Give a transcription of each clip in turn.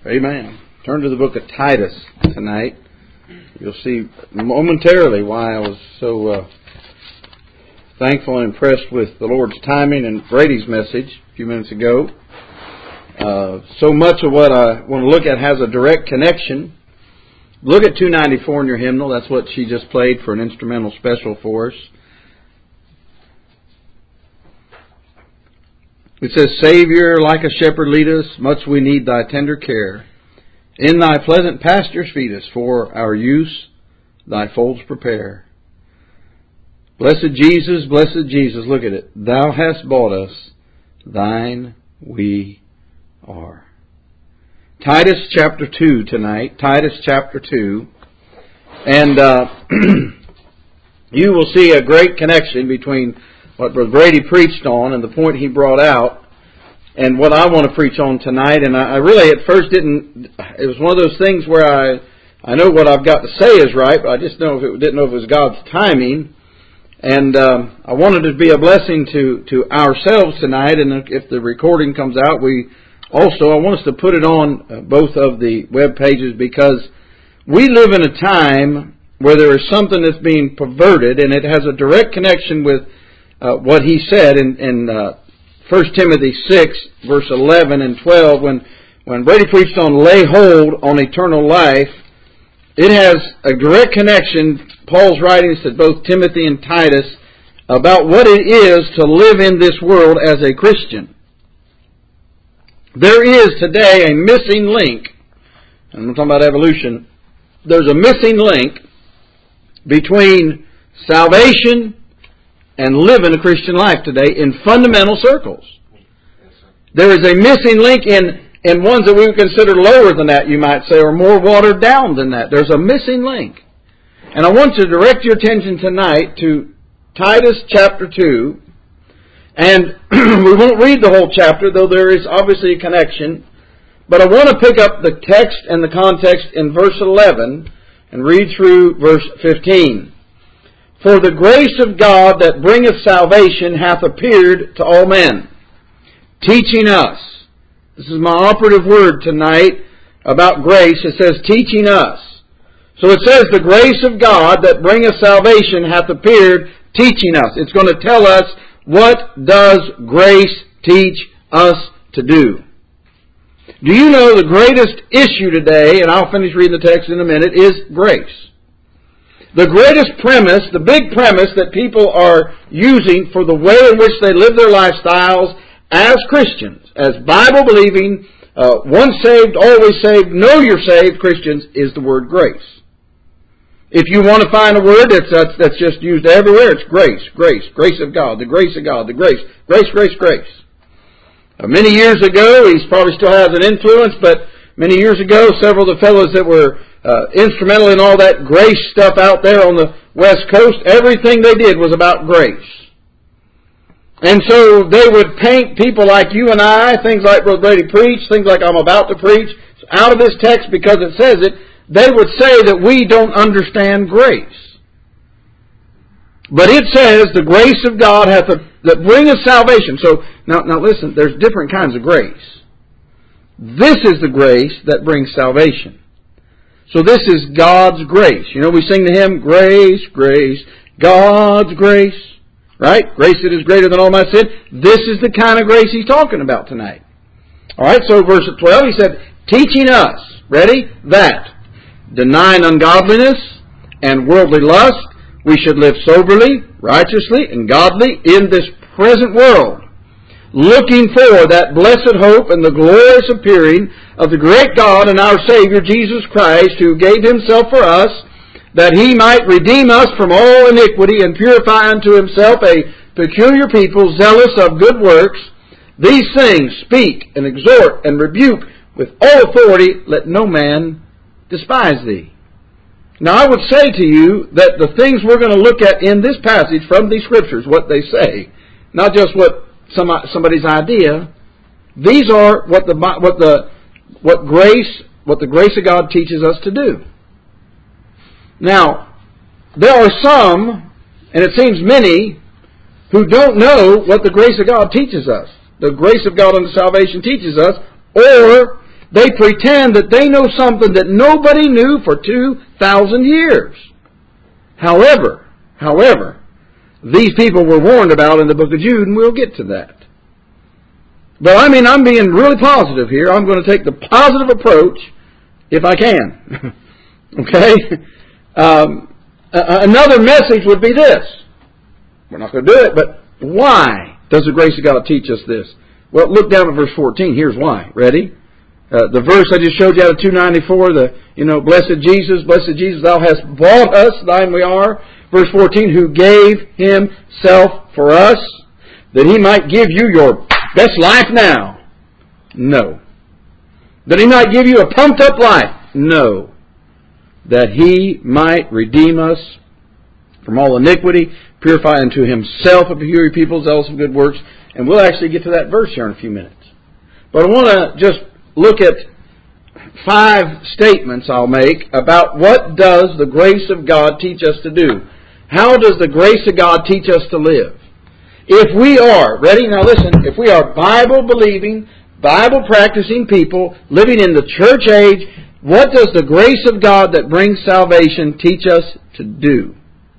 Amen. Turn to the book of Titus tonight. You'll see momentarily why I was so thankful and impressed with the Lord's timing and Brady's message a few minutes ago. So much of what I want to look at has a direct connection. Look at 294 in your hymnal. That's what she just played for an instrumental special for us. It says, Savior, like a shepherd lead us, much we need thy tender care. In thy pleasant pastures feed us, for our use thy folds prepare. Blessed Jesus, look at it. Thou hast bought us, thine we are. Titus chapter 2 tonight. Titus chapter 2. And you will see a great connection between what Brother Brady preached on and the point he brought out and what I want to preach on tonight. And I really at first didn't, it was one of those things where I know what I've got to say is right, but I just didn't know if it was God's timing. And I wanted it to be a blessing to ourselves tonight, and if the recording comes out, I want us to put it on both of the web pages, because we live in a time where there is something that's being perverted, and it has a direct connection with what he said in 1 Timothy 6, verse 11 and 12, when Brady preached on lay hold on eternal life. It has a direct connection, Paul's writings to both Timothy and Titus, about what it is to live in this world as a Christian. There is today a missing link, and I'm talking about evolution. There's a missing link between salvation and living a Christian life today in fundamental circles. There is a missing link in ones that we would consider lower than that, you might say, or more watered down than that. There's a missing link. And I want to direct your attention tonight to Titus chapter 2. And we won't read the whole chapter, though there is obviously a connection. But I want to pick up the text and the context in verse 11 and read through verse 15. For the grace of God that bringeth salvation hath appeared to all men, teaching us. This is my operative word tonight about grace. It says, teaching us. So it says, the grace of God that bringeth salvation hath appeared, teaching us. It's going to tell us, what does grace teach us to do? Do you know the greatest issue today, and I'll finish reading the text in a minute, is grace. The greatest premise, the big premise that people are using for the way in which they live their lifestyles as Christians, as Bible-believing, once saved, always saved, know you're saved Christians, is the word grace. If you want to find a word that's just used everywhere, it's grace, grace, grace of God, the grace of God, the grace, grace, grace, grace. Many years ago, he probably still has an influence, but many years ago, several of the fellows that were instrumental in all that grace stuff out there on the West Coast, everything they did was about grace. And so they would paint people like you and I, things like Brother Brady preached, things like I'm about to preach, out of this text because it says it. They would say that we don't understand grace. But it says the grace of God that bringeth salvation. So now listen, there's different kinds of grace. This is the grace that brings salvation. So this is God's grace. You know, we sing the hymn, Grace, Grace, God's grace. Right? Grace that is greater than all my sin. This is the kind of grace he's talking about tonight. Alright, so verse 12, he said, teaching us, ready? That, denying ungodliness and worldly lust, we should live soberly, righteously, and godly in this present world, looking for that blessed hope and the glorious appearing of the great God and our Savior, Jesus Christ, who gave himself for us, that he might redeem us from all iniquity and purify unto himself a peculiar people, zealous of good works. These things speak and exhort and rebuke with all authority. Let no man despise thee. Now I would say to you that the things we're going to look at in this passage from these Scriptures, what they say, not just what somebody's idea, these are what the grace of God teaches us to do. Now, there are some, and it seems many, who don't know what the grace of God teaches us. The grace of God unto salvation teaches us, or They pretend that they know something that nobody knew for 2,000 years. However, these people were warned about in the book of Jude, and we'll get to that. But I'm being really positive here. I'm going to take the positive approach if I can. Okay? Another message would be this. We're not going to do it, but why does the grace of God teach us this? Well, look down at verse 14. Here's why. Ready? The verse I just showed you out of 294, blessed Jesus, thou hast bought us, thine we are. Verse 14, who gave himself for us, that he might give you your best life now. No. That he might give you a pumped up life. No. That he might redeem us from all iniquity, purify unto himself a peculiar people, zealous of good works. And we'll actually get to that verse here in a few minutes. But I want to just look at 5 statements I'll make about what does the grace of God teach us to do. How does the grace of God teach us to live? If we are, ready? Now listen, if we are Bible-believing, Bible-practicing people living in the church age, what does the grace of God that brings salvation teach us to do?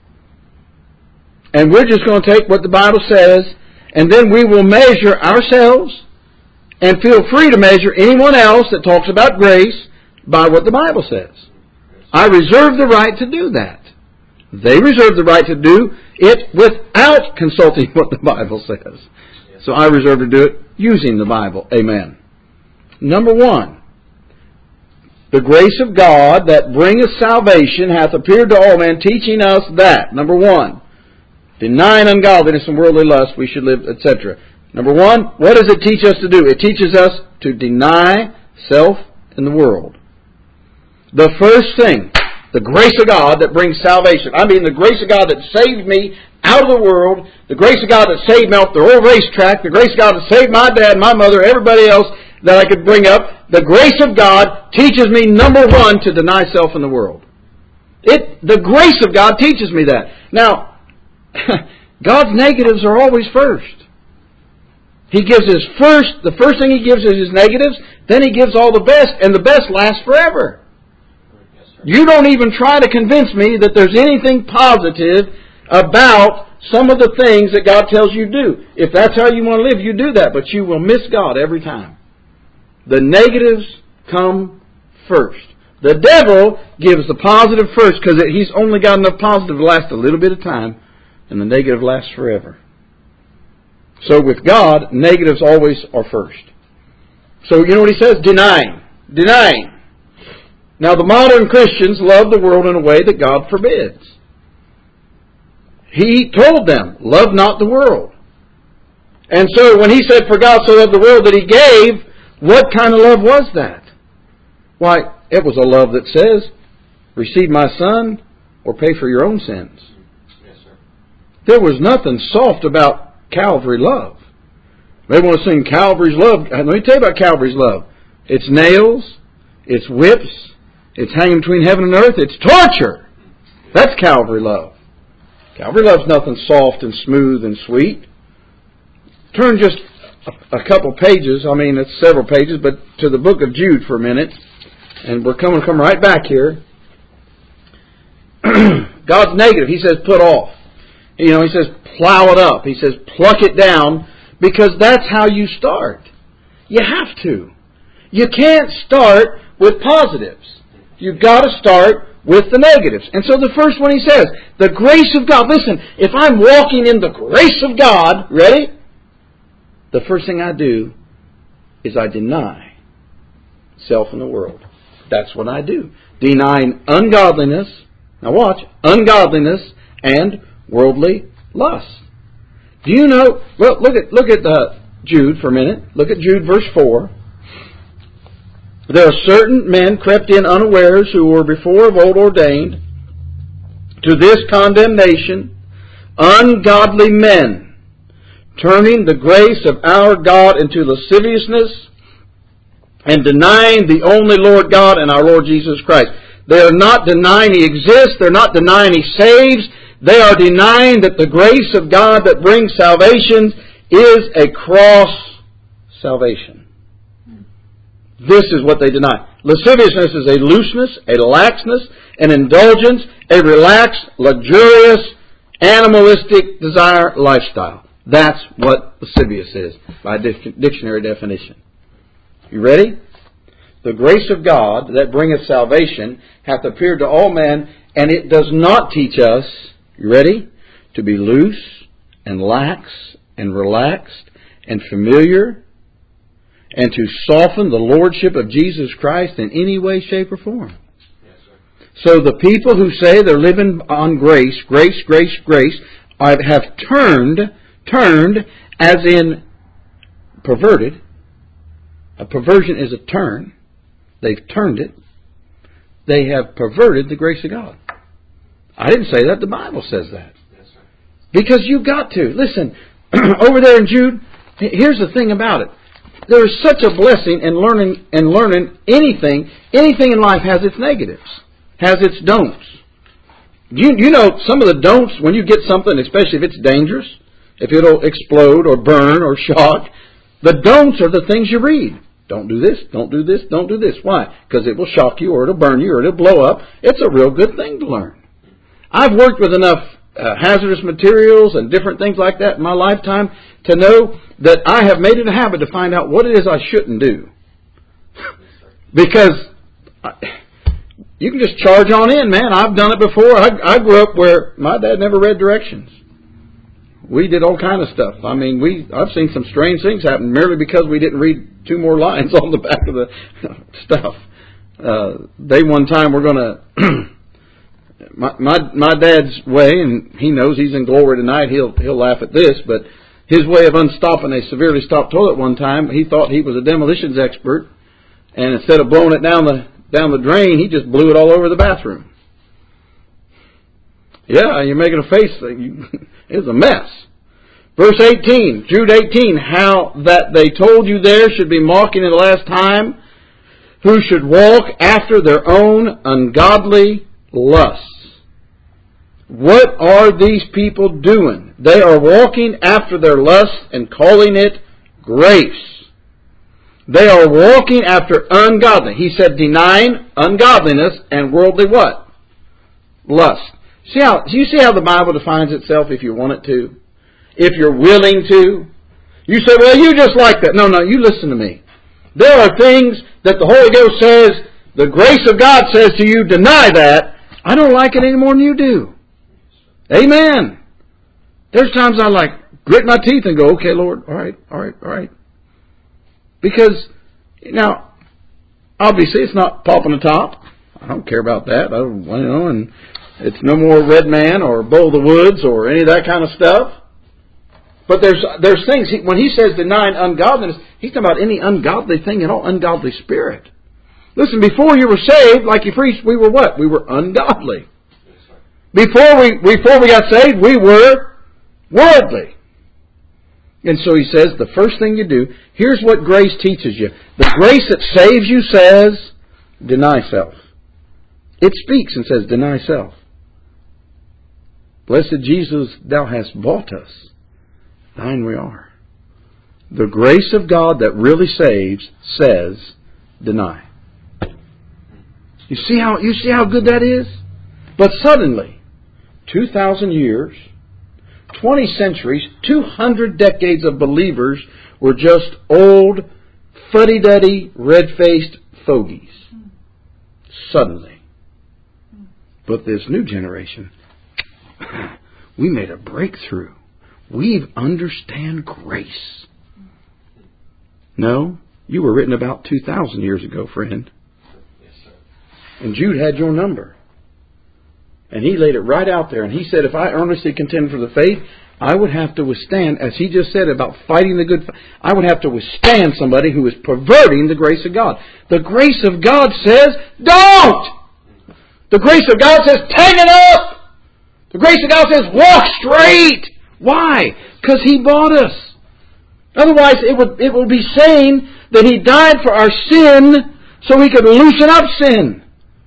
And we're just going to take what the Bible says, and then we will measure ourselves and feel free to measure anyone else that talks about grace by what the Bible says. I reserve the right to do that. They reserve the right to do it without consulting what the Bible says. So I reserve to do it using the Bible. Amen. Number 1. The grace of God that bringeth salvation hath appeared to all men, teaching us that. Number 1. Denying ungodliness and worldly lust, we should live, etc. Number 1, what does it teach us to do? It teaches us to deny self and the world. The first thing, the grace of God that brings salvation. The grace of God that saved me out of the world. The grace of God that saved me off the old racetrack. The grace of God that saved my dad, my mother, everybody else that I could bring up. The grace of God teaches me, number 1, to deny self and the world. The grace of God teaches me that. Now, God's negatives are always first. He gives the first thing He gives is His negatives, then He gives all the best, and the best lasts forever. You don't even try to convince me that there's anything positive about some of the things that God tells you to do. If that's how you want to live, you do that, but you will miss God every time. The negatives come first. The devil gives the positive first because he's only got enough positive to last a little bit of time, and the negative lasts forever. So with God, negatives always are first. So you know what he says? Denying. Denying. Now the modern Christians love the world in a way that God forbids. He told them, love not the world. And so when He said, for God so loved the world that He gave, what kind of love was that? Why, it was a love that says, receive my Son or pay for your own sins. Yes, sir. There was nothing soft about Calvary love. They want to sing Calvary's love. Let me tell you about Calvary's love. It's nails, it's whips, it's hanging between heaven and earth, it's torture. That's Calvary love. Calvary love's nothing soft and smooth and sweet. Turn just a couple pages, it's several pages, but to the book of Jude for a minute. And we're come right back here. God's negative. He says put off. He says plow it up. He says pluck it down, because that's how you start. You have to. You can't start with positives. You've got to start with the negatives. And so the first one he says, the grace of God. Listen, if I'm walking in the grace of God, ready? The first thing I do is I deny self and the world. That's what I do. Denying ungodliness. Now watch. Ungodliness and worldly lust. Do you know? Well, look at Jude for a minute. Look at Jude verse 4. There are certain men crept in unawares who were before of old ordained to this condemnation, ungodly men, turning the grace of our God into lasciviousness and denying the only Lord God and our Lord Jesus Christ. They are not denying He exists. They're not denying He saves. They are denying that the grace of God that brings salvation is a cross salvation. This is what they deny. Lasciviousness is a looseness, a laxness, an indulgence, a relaxed, luxurious, animalistic desire lifestyle. That's what lascivious is by dictionary definition. You ready? The grace of God that bringeth salvation hath appeared to all men, and it does not teach us, you ready, to be loose and lax and relaxed and familiar and to soften the lordship of Jesus Christ in any way, shape, or form. Yes, sir. So the people who say they're living on grace, have turned as in perverted. A perversion is a turn. They've turned it. They have perverted the grace of God. I didn't say that. The Bible says that. Yes, sir. Because you've got to. Listen, over there in Jude, here's the thing about it. There is such a blessing in learning anything. Anything in life has its negatives, has its don'ts. You know some of the don'ts when you get something, especially if it's dangerous, if it'll explode or burn or shock. The don'ts are the things you read. Don't do this, don't do this, don't do this. Why? Because it will shock you or it'll burn you or it'll blow up. It's a real good thing to learn. I've worked with enough hazardous materials and different things like that in my lifetime to know that I have made it a habit to find out what it is I shouldn't do. Because you can just charge on in, man. I've done it before. I grew up where my dad never read directions. We did all kind of stuff. I mean, I've seen some strange things happen merely because we didn't read 2 more lines on the back of the stuff. They one time were going to... My dad's way, and he knows he's in glory tonight, he'll laugh at this, but his way of unstopping a severely stopped toilet one time, he thought he was a demolitions expert, and instead of blowing it down the drain, he just blew it all over the bathroom. Yeah, you're making a face. It was a mess. Verse 18, Jude 18, how that they told you there should be mocking in the last time, who should walk after their own ungodly lusts. What are these people doing? They are walking after their lust and calling it grace. They are walking after ungodly. He said denying ungodliness and worldly what? Lust. You see how the Bible defines itself if you want it to? If you're willing to? You say, well, you just like that. No, you listen to me. There are things that the Holy Ghost says, the grace of God says to you, deny that. I don't like it any more than you do. Amen. There's times I grit my teeth and go, okay, Lord, all right. Because, now, obviously it's not popping the top. I don't care about that. And it's no more Red Man or Bull of the Woods or any of that kind of stuff. But there's things, when he says denying ungodliness, he's talking about any ungodly thing at all, ungodly spirit. Listen, before you were saved, like you preached, we were what? We were ungodly. Before we got saved, we were worldly. And so he says, the first thing you do, here's what grace teaches you. The grace that saves you says, deny self. It speaks and says, deny self. Blessed Jesus, thou hast bought us. Thine we are. The grace of God that really saves says, deny. You see how good that is? But suddenly, 2,000 years, 20 centuries, 200 decades of believers were just old, fuddy-duddy, red-faced fogies. Suddenly. But this new generation, we made a breakthrough. We understand grace. No, you were written about 2,000 years ago, friend. And Jude had your number. And he laid it right out there. And he said, if I earnestly contend for the faith, I would have to withstand, as he just said about fighting the good fight, I would have to withstand somebody who is perverting the grace of God. The grace of God says, don't! The grace of God says, take it up! The grace of God says, walk straight! Why? Because He bought us. Otherwise, it would be saying that He died for our sin so He could loosen up sin.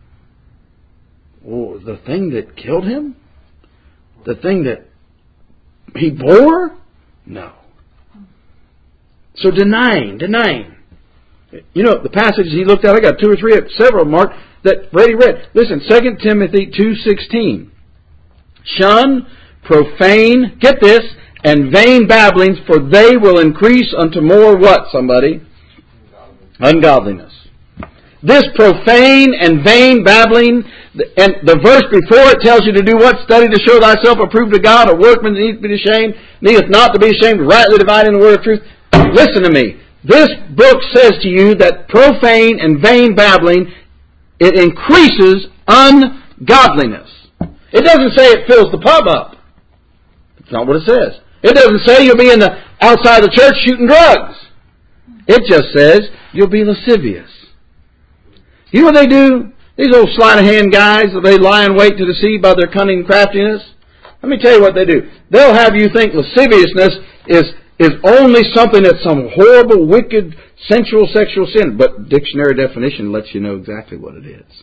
Oh, the thing that killed Him? The thing that He bore? No. So denying. You know, the passages he looked at, I got 2 or 3, several marked that Brady read. Listen, 2 Timothy 2:16. Shun profane, get this, and vain babblings, for they will increase unto more what, somebody? Ungodliness. This profane and vain babbling, and the verse before it tells you to do what? Study to show thyself approved to God, a workman that needeth to be ashamed, needeth not to be ashamed, rightly dividing the word of truth. Listen to me. This book says to you that profane and vain babbling, it increases ungodliness. It doesn't say it fills the pub up. It's not what it says. It doesn't say you'll be outside the church shooting drugs. It just says you'll be lascivious. You know what they do? These old sleight-of-hand guys, they lie in wait to deceive by their cunning and craftiness. Let me tell you what they do. They'll have you think lasciviousness is only something that's some horrible, wicked, sensual, sexual sin. But dictionary definition lets you know exactly what it is.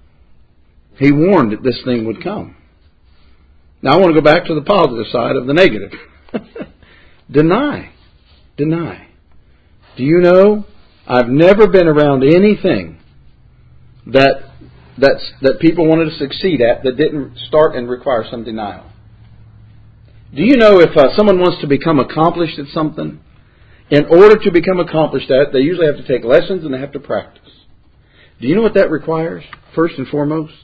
He warned that this thing would come. Now I want to go back to the positive side of the negative. Deny. Deny. Do you know, I've never been around anything that people wanted to succeed at that didn't start and require some denial. Do you know if someone wants to become accomplished at something, in order to become accomplished at it, they usually have to take lessons and they have to practice. Do you know what that requires, first and foremost?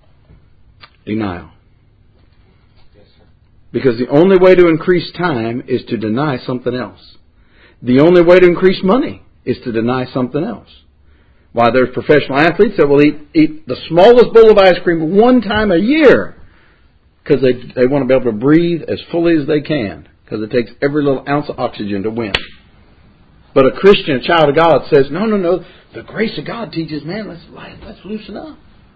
Denial. Yes, sir. Because the only way to increase time is to deny something else. The only way to increase money is to deny something else. Why, there's professional athletes that will eat the smallest bowl of ice cream one time a year because they want to be able to breathe as fully as they can, because it takes every little ounce of oxygen to win. But a Christian, a child of God, says, no. The grace of God teaches, man, let's loosen up.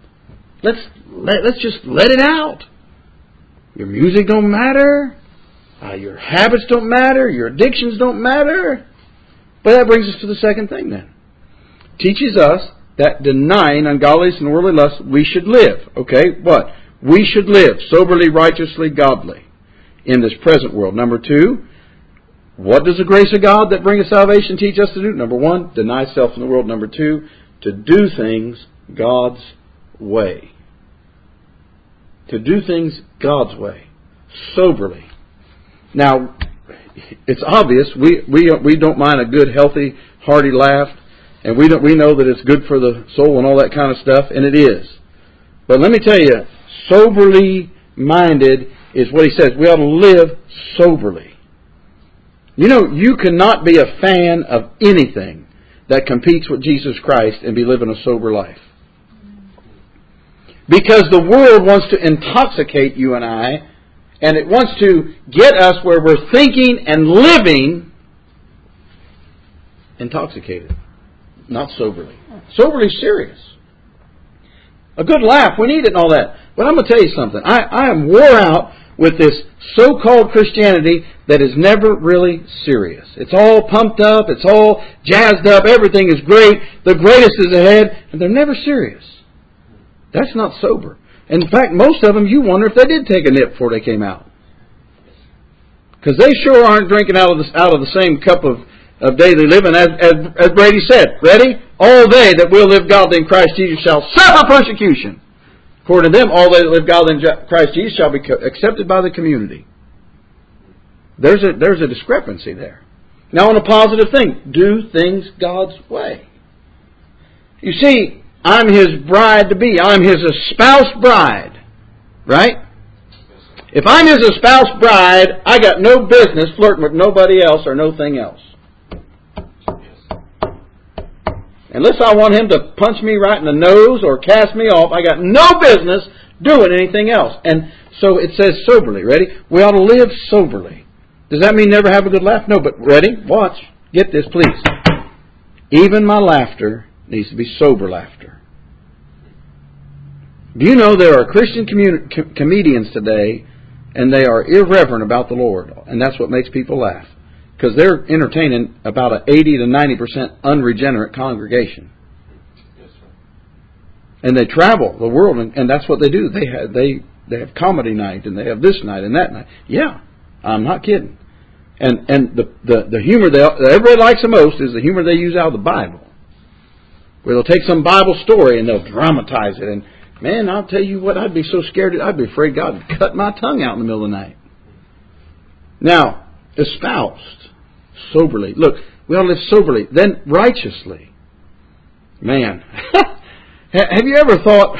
Let's just let it out. Your music don't matter. Your habits don't matter. Your addictions don't matter. But that brings us to the second thing then. Teaches us that denying ungodliness and worldly lust, we should live. Okay, what? We should live soberly, righteously, godly in this present world. Number 2, what does the grace of God that bringeth salvation teach us to do? Number 1, deny self in the world. Number 2, to do things God's way. To do things God's way. Soberly. Now, it's obvious. We don't mind a good, healthy, hearty laugh. And we know that it's good for the soul and all that kind of stuff. And it is. But let me tell you, soberly minded is what he says. We ought to live soberly. You know, you cannot be a fan of anything that competes with Jesus Christ and be living a sober life. Because the world wants to intoxicate you and I, and it wants to get us where we're thinking and living intoxicated, not soberly. Soberly serious. A good laugh, we need it and all that. But I'm going to tell you something. I am wore out with this so-called Christianity that is never really serious. It's all pumped up, it's all jazzed up, everything is great, the greatest is ahead, and they're never serious. That's not sober. And in fact, most of them, you wonder if they did take a nip before they came out. Because they sure aren't drinking out of the same cup of daily living as Brady said. Ready? All they that will live godly in Christ Jesus shall suffer persecution. According to them, all they that live godly in Christ Jesus shall be accepted by the community. There's a discrepancy there. Now on a positive thing, do things God's way. You see, I'm His bride-to-be. I'm His espoused bride. Right? If I'm His espoused bride, I got no business flirting with nobody else or no thing else. Unless I want Him to punch me right in the nose or cast me off, I got no business doing anything else. And so it says soberly. Ready? We ought to live soberly. Does that mean never have a good laugh? No, but ready? Watch. Get this, please. Even my laughter needs to be sober laughter. Do you know there are Christian comedians today, and they are irreverent about the Lord, and that's what makes people laugh. Because they're entertaining about an 80 to 90% unregenerate congregation. Yes, sir. And they travel the world, and that's what they do. They have comedy night, and they have this night and that night. Yeah, I'm not kidding. And the humor that everybody likes the most is the humor they use out of the Bible. where they'll take some Bible story and they'll dramatize it. And man, I'll tell you what, I'd be so scared, I'd be afraid God would cut my tongue out in the middle of the night. Now, espoused soberly. Look, we ought to live soberly, then righteously. Man, have you ever thought,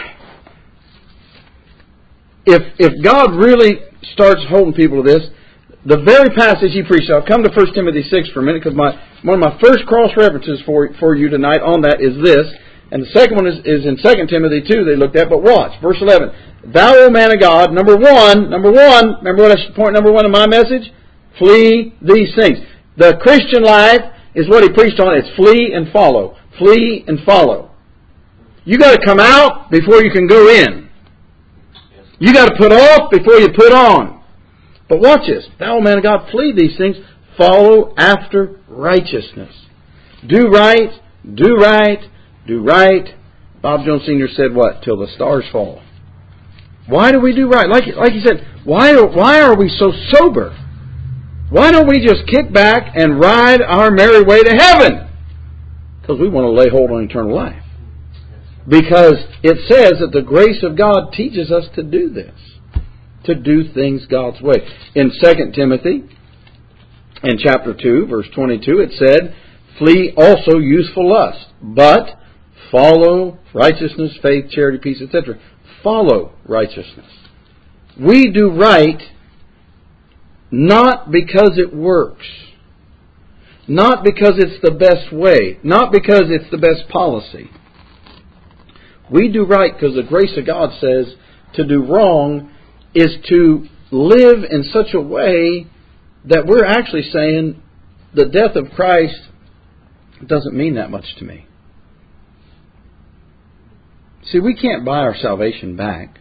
if God really starts holding people to this, the very passage he preached, I'll come to 1 Timothy 6 for a minute, because one of my first cross-references for you tonight on that is this, and the second one is in 2 Timothy 2 they looked at, but watch, verse 11. Thou, O man of God, number one, remember what I point number one in my message? Flee these things. The Christian life is what he preached on. It's flee and follow. Flee and follow. You got to come out before you can go in. You got to put off before you put on. But watch this. Thou, O man of God, flee these things. Follow after righteousness. Do right, do right, do right. Bob Jones Sr. said what? Till the stars fall. Why do we do right? Like he said, why are we so sober? Why don't we just kick back and ride our merry way to heaven? Because we want to lay hold on eternal life. Because it says that the grace of God teaches us to do this. To do things God's way. In 2 Timothy, in chapter 2, verse 22, it said, flee also youthful lust, but follow righteousness, faith, charity, peace, etc. Follow righteousness. We do right not because it works. Not because it's the best way. Not because it's the best policy. We do right because the grace of God says to do wrong is to live in such a way that we're actually saying the death of Christ doesn't mean that much to me. See, we can't buy our salvation back.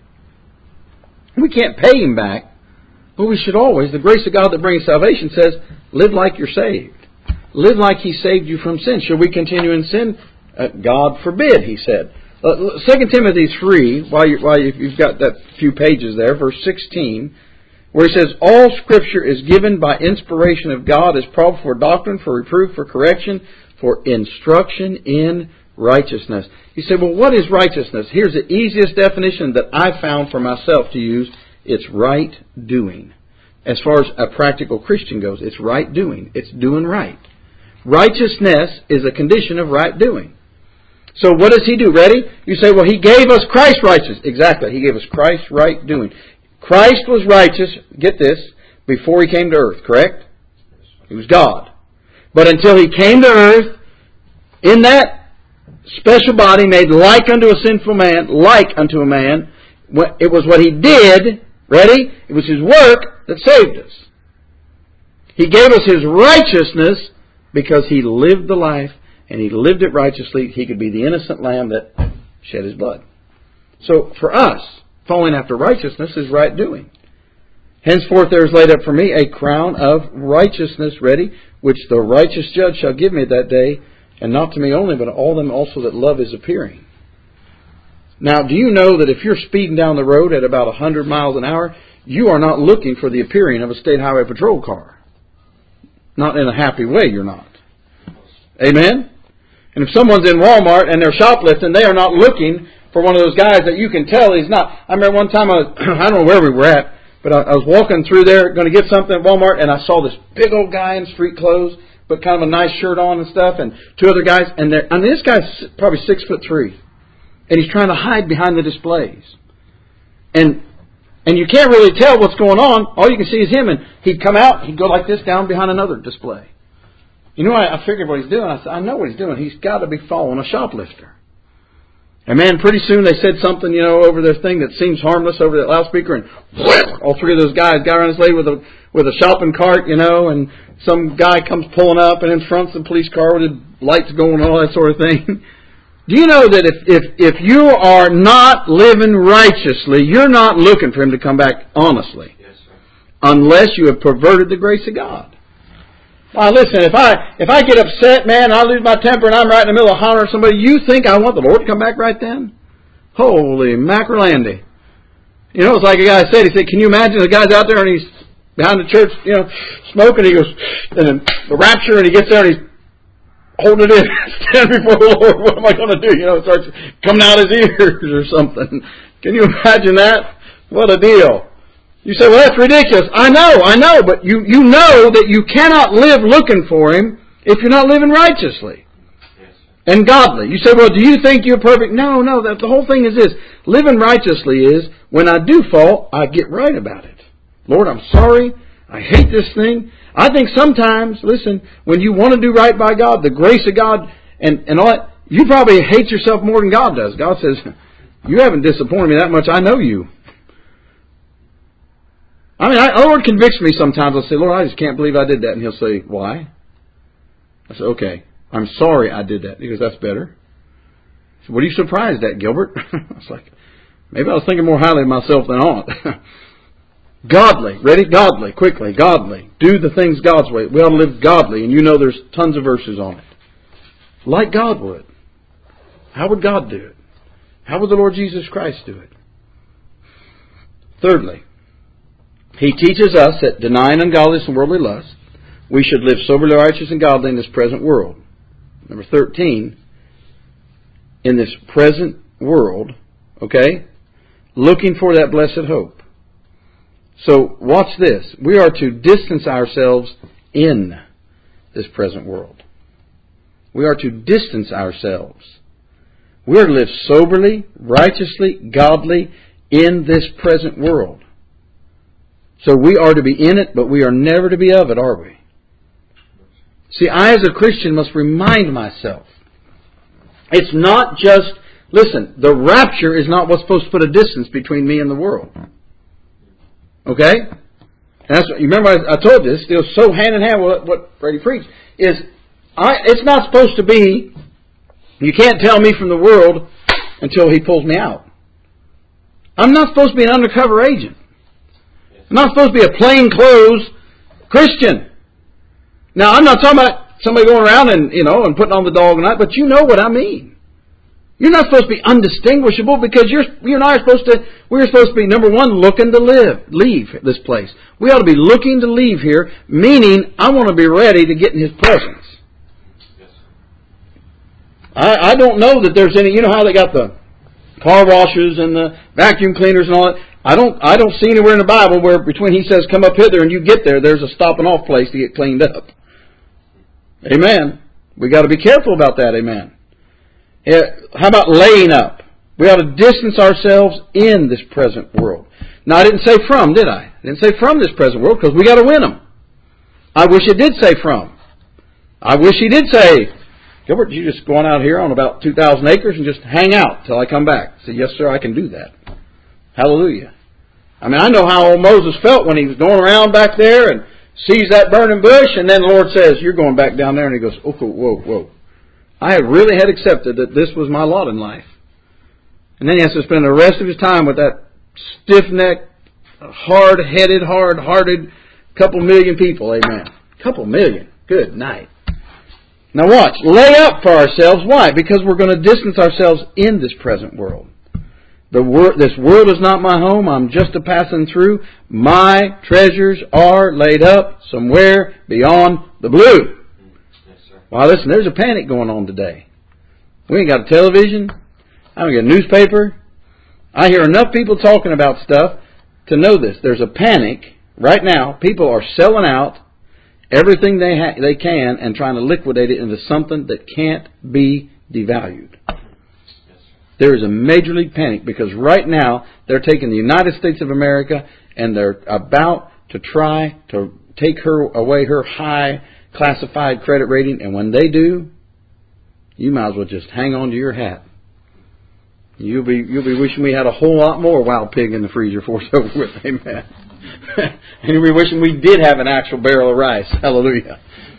We can't pay Him back. But we should always, the grace of God that brings salvation says, live like you're saved. Live like He saved you from sin. Should we continue in sin? God forbid, He said. 2 Timothy 3, while you've got that few pages there, verse 16, where he says, all Scripture is given by inspiration of God, is profitable for doctrine, for reproof, for correction, for instruction in righteousness. You say, well, what is righteousness? Here's the easiest definition that I found for myself to use. It's right doing. As far as a practical Christian goes, it's right doing. It's doing right. Righteousness is a condition of right doing. So what does He do? Ready? You say, well, He gave us Christ's righteousness. Exactly. He gave us Christ's right doing. Christ was righteous, get this, before He came to earth, correct? He was God. But until He came to earth, in that special body made like unto a sinful man, like unto a man, it was what He did, ready? It was His work that saved us. He gave us His righteousness because He lived the life and He lived it righteously. He could be the innocent lamb that shed His blood. So for us, following after righteousness is right doing. Henceforth there is laid up for me a crown of righteousness, ready, which the righteous judge shall give me that day, and not to me only, but all them also that love His appearing. Now, do you know that if you're speeding down the road at about 100 miles an hour, you are not looking for the appearing of a state highway patrol car? Not in a happy way, you're not. Amen? And if someone's in Walmart and they're shoplifting, they are not looking for one of those guys that you can tell he's not. I remember one time, I don't know where we were at, but I was walking through there going to get something at Walmart, and I saw this big old guy in street clothes, but kind of a nice shirt on and stuff, and two other guys, and this guy's probably 6'3", and he's trying to hide behind the displays. And you can't really tell what's going on. All you can see is him, and he'd come out, he'd go like this down behind another display. You know, I figured what he's doing. I said, I know what he's doing. He's got to be following a shoplifter. And man, pretty soon they said something, over their thing that seems harmless over that loudspeaker, and all three of those guys got around this lady with a shopping cart, and some guy comes pulling up, and in front's the police car with the lights going and all that sort of thing. Do you know that if you are not living righteously, you're not looking for Him to come back honestly, Yes, sir. Unless you have perverted the grace of God. Now listen, if I get upset, man, I lose my temper and I'm right in the middle of hollering at somebody, you think I want the Lord to come back right then? Holy mackerel-andy. It's like a guy said, he said, can you imagine the guy's out there and he's behind the church, smoking, he goes, and then the rapture, and he gets there and he's holding it in, stand before the Lord. What am I going to do? You know, it starts coming out his ears or something. Can you imagine that? What a deal. You say, well, that's ridiculous. I know, but you know that you cannot live looking for Him if you're not living righteously and godly. You say, well, do you think you're perfect? No, the whole thing is this. Living righteously is, when I do fall, I get right about it. Lord, I'm sorry. I hate this thing. I think sometimes, listen, when you want to do right by God, the grace of God and all that, you probably hate yourself more than God does. God says, you haven't disappointed me that much. I know you. I mean, the Lord convicts me sometimes. I'll say, Lord, I just can't believe I did that. And He'll say, why? I say, okay, I'm sorry I did that. He goes, that's better. I said, what are you surprised at, Gilbert? I was like, maybe I was thinking more highly of myself than I ought. Godly. Ready? Godly. Quickly. Godly. Do the things God's way. We ought to live godly. And you know there's tons of verses on it. Like God would. How would God do it? How would the Lord Jesus Christ do it? Thirdly, He teaches us that denying ungodliness and worldly lust, we should live soberly, righteous, and godly in this present world. Number 13, in this present world, okay, looking for that blessed hope. So, watch this. We are to distance ourselves in this present world. We are to distance ourselves. We are to live soberly, righteously, godly in this present world. So we are to be in it, but we are never to be of it, are we? See, I as a Christian must remind myself. It's not just, listen, the rapture is not what's supposed to put a distance between me and the world. Okay? And that's what, you remember I told you this, it was so hand in hand with what Freddie preached, is it's not supposed to be, you can't tell me from the world until He pulls me out. I'm not supposed to be an undercover agent. I'm not supposed to be a plainclothes Christian. Now, I'm not talking about somebody going around and putting on the dog and that, but you know what I mean. You're not supposed to be undistinguishable because you and I are supposed to be, number one, looking to leave this place. We ought to be looking to leave here, meaning I want to be ready to get in His presence. I don't know that there's any, you know how they got the car washers and the vacuum cleaners and all that. I don't see anywhere in the Bible where between He says, come up hither and you get there's a stopping off place to get cleaned up. Amen. We got to be careful about that. Amen. How about laying up? We ought to distance ourselves in this present world. Now, I didn't say from, did I? I didn't say from this present world because we got to win them. I wish it did say from. I wish He did say, Gilbert, you just go on out here on about 2,000 acres and just hang out till I come back. I said, yes, sir, I can do that. Hallelujah. I mean, I know how old Moses felt when he was going around back there and sees that burning bush, and then the Lord says, you're going back down there, and he goes, oh, whoa. I had really had accepted that this was my lot in life. And then he has to spend the rest of his time with that stiff-necked, hard-headed, hard-hearted couple million people. Amen. Couple million. Good night. Now watch. Lay up for ourselves. Why? Because we're going to distance ourselves in this present world. This world is not my home. I'm just a passing through. My treasures are laid up somewhere beyond the blue. Yes, sir. Well, listen, there's a panic going on today. We ain't got a television. I don't get a newspaper. I hear enough people talking about stuff to know this. There's a panic right now. People are selling out everything they can and trying to liquidate it into something that can't be devalued. There is a major league panic because right now they're taking the United States of America and they're about to try to take away her high classified credit rating. And when they do, you might as well just hang on to your hat. You'll be wishing we had a whole lot more wild pig in the freezer for us over with. Amen. And you'll be wishing we did have an actual barrel of rice. Hallelujah.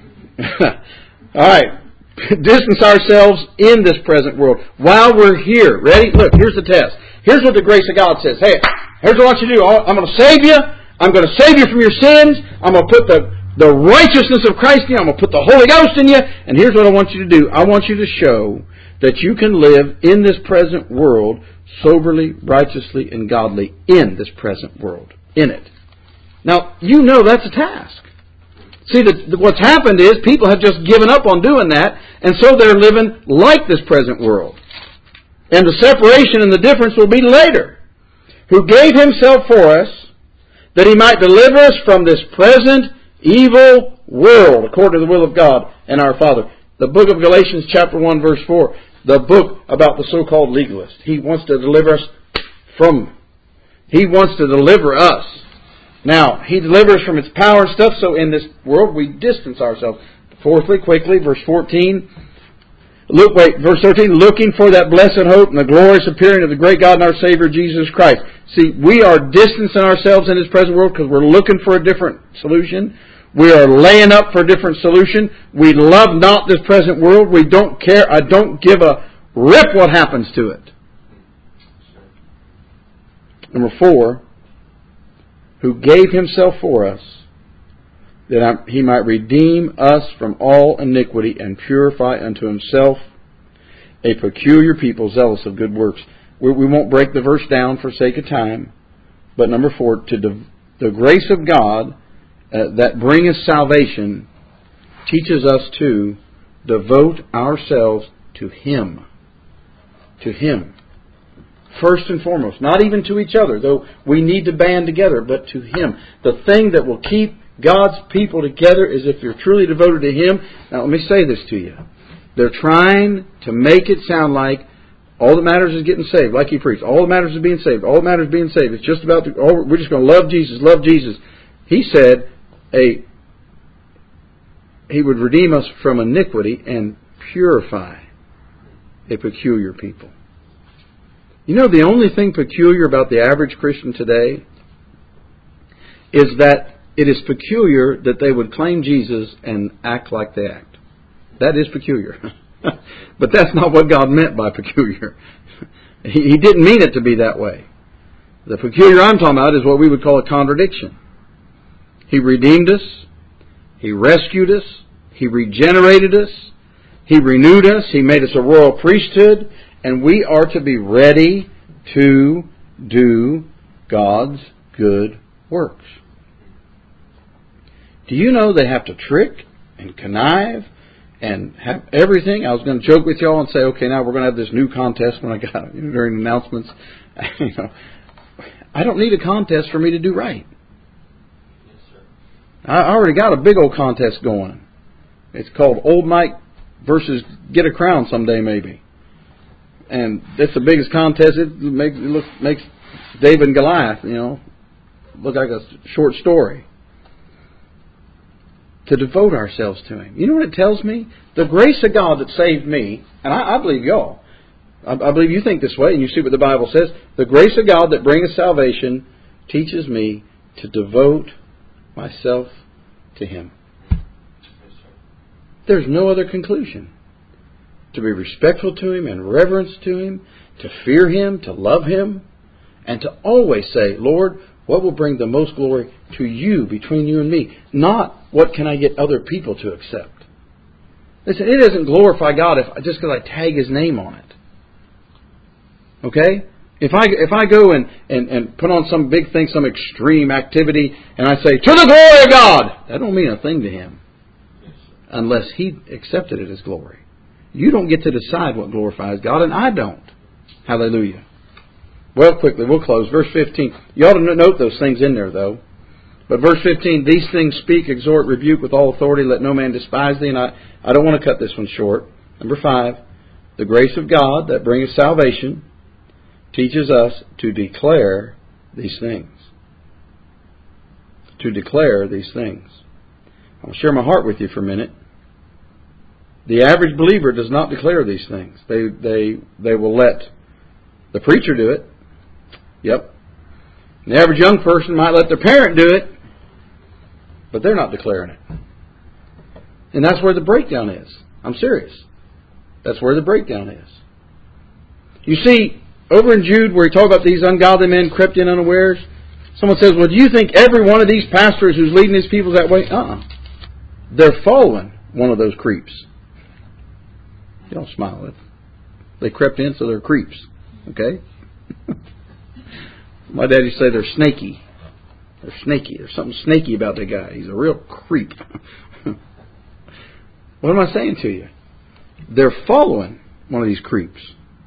All right. Distance ourselves in this present world while we're here. Ready? Look, here's the test. Here's what the grace of God says. Hey, here's what I want you to do. I'm going to save you. I'm going to save you from your sins. I'm going to put the righteousness of Christ in you. I'm going to put the Holy Ghost in you. And here's what I want you to do. I want you to show that you can live in this present world soberly, righteously, and godly in this present world. In it. Now, you know that's a task. See, what's happened is people have just given up on doing that, And so they're living like this present world. And the separation and the difference will be later. Who gave Himself for us, that He might deliver us from this present evil world, according to the will of God and our Father. The book of Galatians chapter 1 verse 4, the book about the so-called legalist. He wants to deliver us from. He wants to deliver us. Now, He delivers from its power and stuff, so in this world we distance ourselves. Fourthly, quickly, verse 14. Verse 13, looking for that blessed hope and the glorious appearing of the great God and our Savior, Jesus Christ. See, we are distancing ourselves in this present world because we're looking for a different solution. We are laying up for a different solution. We love not this present world. We don't care. I don't give a rip what happens to it. Number 4, who gave Himself for us, that He might redeem us from all iniquity and purify unto Himself a peculiar people zealous of good works. We won't break the verse down for sake of time, but number 4, the grace of God that bringeth salvation teaches us to devote ourselves to Him. To Him. First and foremost. Not even to each other, though we need to band together, but to Him. The thing that will keep God's people together is if you're truly devoted to Him. Now let me say this to you. They're trying to make it sound like all that matters is getting saved, like He preached. All that matters is being saved. All that matters is being saved. It's just about, we're just going to love Jesus, love Jesus. He said He would redeem us from iniquity and purify a peculiar people. You know, the only thing peculiar about the average Christian today is that it is peculiar that they would claim Jesus and act like they act. That is peculiar. But that's not what God meant by peculiar. He didn't mean it to be that way. The peculiar I'm talking about is what we would call a contradiction. He redeemed us. He rescued us. He regenerated us. He renewed us. He made us a royal priesthood. And we are to be ready to do God's good works. Do you know they have to trick and connive and have everything? I was going to joke with y'all and say, okay, now we're going to have this new contest when I got during the announcements. I don't need a contest for me to do right. Yes, sir. I already got a big old contest going. It's called Old Mike versus Get a Crown someday maybe. And that's the biggest contest. It makes David and Goliath, look like a short story. To devote ourselves to Him. You know what it tells me? The grace of God that saved me, and I believe y'all. I believe you think this way, and you see what the Bible says. The grace of God that bringeth salvation teaches me to devote myself to Him. Yes, sir. There's no other conclusion. To be respectful to Him and reverence to Him, to fear Him, to love Him, and to always say, Lord, what will bring the most glory to You, between You and me? Not what can I get other people to accept. Listen, it doesn't glorify God just because I tag His name on it. Okay? If I go and put on some big thing, some extreme activity, and I say, to the glory of God, that don't mean a thing to Him. Yes, sir. Unless He accepted it as glory. You don't get to decide what glorifies God, and I don't. Hallelujah. Well, quickly, we'll close. Verse 15. You ought to note those things in there, though. But verse 15, these things speak, exhort, rebuke with all authority. Let no man despise thee. And I don't want to cut this one short. Number 5, the grace of God that bringeth salvation teaches us to declare these things. To declare these things. I'll share my heart with you for a minute. The average believer does not declare these things. They will let the preacher do it. Yep. The average young person might let their parent do it, but they're not declaring it. And that's where the breakdown is. I'm serious. That's where the breakdown is. You see, over in Jude, where he talked about these ungodly men crept in unawares, someone says, well, do you think every one of these pastors who's leading his people that way? They're following one of those creeps. You don't smile. They crept in, so they're creeps. Okay? My dad used to say they're snaky. They're snaky. There's something snaky about that guy. He's a real creep. What am I saying to you? they're following one of these creeps.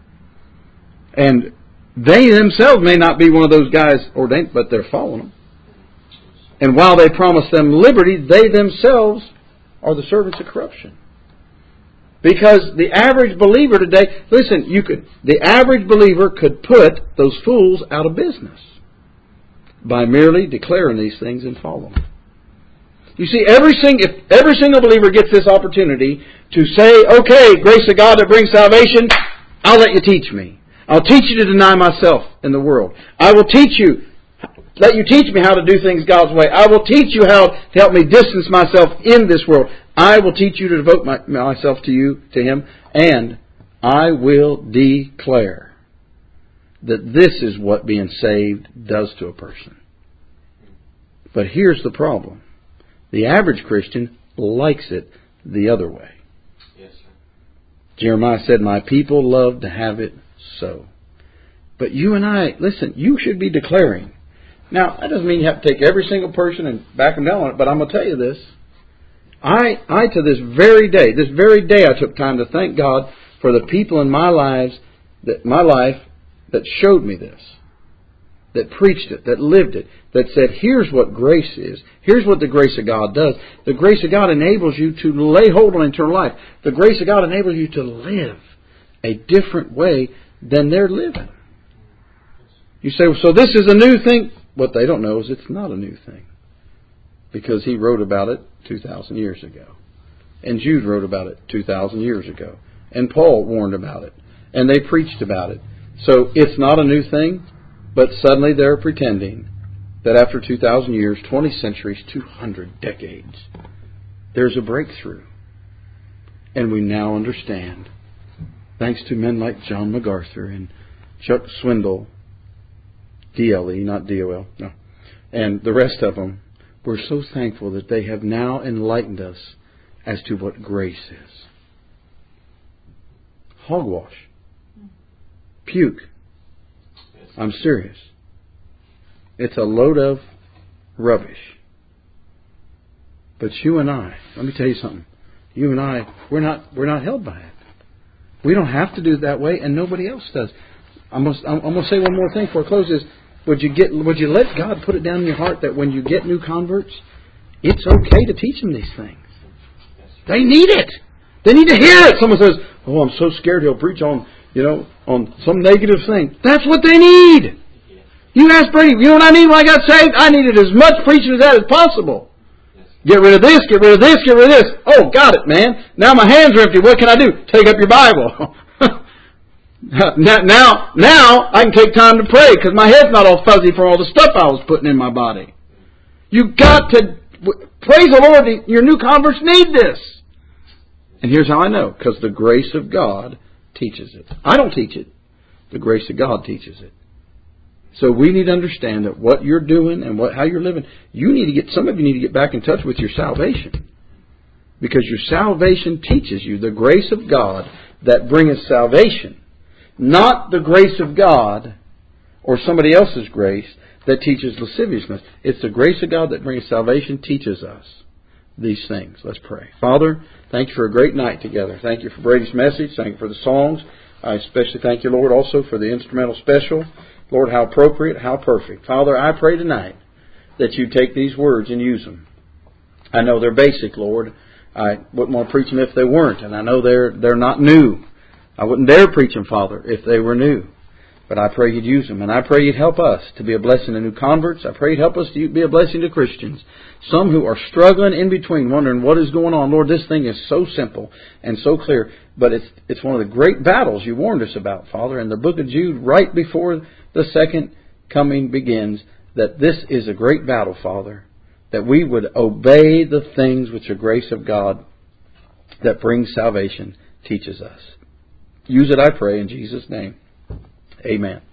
And they themselves may not be one of those guys ordained, but they're following them. And while they promise them liberty, they themselves are the servants of corruption. Because the average believer today, listen, the average believer could put those fools out of business by merely declaring these things and following them. You see, if every single believer gets this opportunity to say, okay, grace of God that brings salvation, I'll let you teach me. I'll teach you to deny myself in the world. I will let you teach me how to do things God's way. I will teach you how to help me distance myself in this world. I will teach you to devote myself to Him, and I will declare that this is what being saved does to a person. But here's the problem. The average Christian likes it the other way. Yes, sir. Jeremiah said, my people love to have it so. But you and I, listen, you should be declaring. Now, that doesn't mean you have to take every single person and back them down on it, but I'm going to tell you this. I to this very day, I took time to thank God for the people in my life that showed me this, that preached it, that lived it, that said, here's what grace is. Here's what the grace of God does. The grace of God enables you to lay hold on eternal life. The grace of God enables you to live a different way than they're living. You say, so this is a new thing. What they don't know is it's not a new thing. Because he wrote about it 2,000 years ago. And Jude wrote about it 2,000 years ago. And Paul warned about it. And they preached about it. So it's not a new thing, but suddenly they're pretending that after 2,000 years, 20 centuries, 200 decades, there's a breakthrough. And we now understand, thanks to men like John MacArthur and Chuck Swindoll, DLE, not DOL, no, and the rest of them, we're so thankful that they have now enlightened us as to what grace is. Hogwash. Puke. I'm serious. It's a load of rubbish. But you and I, let me tell you something. You and I, we're not held by it. We don't have to do it that way, and nobody else does. I'm going to say one more thing before I close this. Would you let God put it down in your heart that when you get new converts, it's okay to teach them these things? They need it. They need to hear it. Someone says, "Oh, I'm so scared he'll preach on some negative thing." That's what they need. You ask Brady, you know what I need when I got saved? I needed as much preaching as that as possible. Get rid of this, get rid of this, get rid of this. Oh, got it, man. Now my hands are empty. What can I do? Take up your Bible. Now I can take time to pray because my head's not all fuzzy from all the stuff I was putting in my body. You got to praise the Lord. Your new converts need this. And here's how I know: because the grace of God teaches it. I don't teach it. The grace of God teaches it. So we need to understand that what you're doing and how you're living, some of you need to get back in touch with your salvation. Because your salvation teaches you the grace of God that bringeth salvation. Not the grace of God or somebody else's grace that teaches lasciviousness. It's the grace of God that brings salvation, teaches us these things. Let's pray. Father, thank you for a great night together. Thank you for Brady's message. Thank you for the songs. I especially thank you, Lord, also for the instrumental special. Lord, how appropriate, how perfect. Father, I pray tonight that you take these words and use them. I know they're basic, Lord. I wouldn't want to preach them if they weren't, and I know they're not new. I wouldn't dare preach them, Father, if they were new. But I pray you'd use them, and I pray you'd help us to be a blessing to new converts. I pray you'd help us to be a blessing to Christians. Some who are struggling in between, wondering what is going on. Lord, this thing is so simple and so clear, but it's one of the great battles you warned us about, Father, in the book of Jude, right before the second coming begins, that this is a great battle, Father, that we would obey the things which the grace of God that brings salvation teaches us. Use it, I pray, in Jesus' name. Amen.